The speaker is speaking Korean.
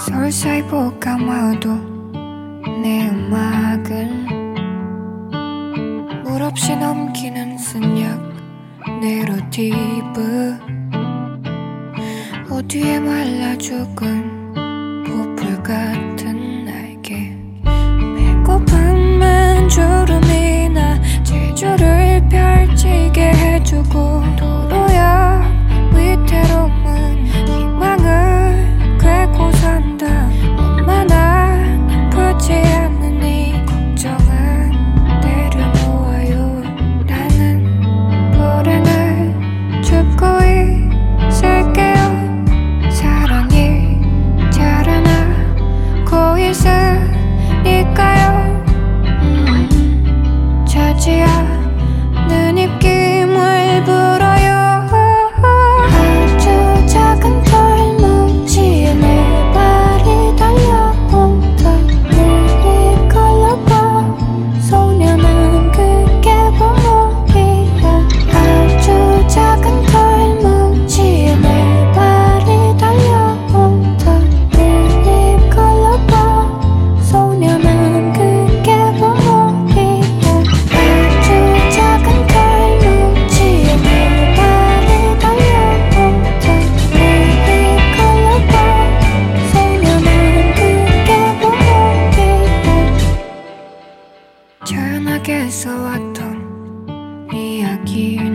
서서히 감아도 내 음악은 물 없이 넘기는 쓴약 내러티브 어디에 말라 죽은 보풀 같은 날개 배고픔은 주름이나 제주를 펼치게 해주고 도로야 위태로움은 희망을 꿰고 산다 엄마나 아프지 않는 이 걱정은 내려놓아요 나는 불행을 줍고 있을게요 사랑이 자라나고 있으니까요 차지 않는 입김을 불어요 아주 작은 털뭉치에 내 발이 달려온다 늘 이끌려봐 소년은 그게 본능이야 아주 작은 털뭉치에 내 발이 달려온다 늘 이끌려봐 소년은 그게 본능이야 아주 작은 털뭉치에 내 발이 달려온다 늘 이끌려봐 소년은 그게 본능이야 조연하게 써왔던 이야기를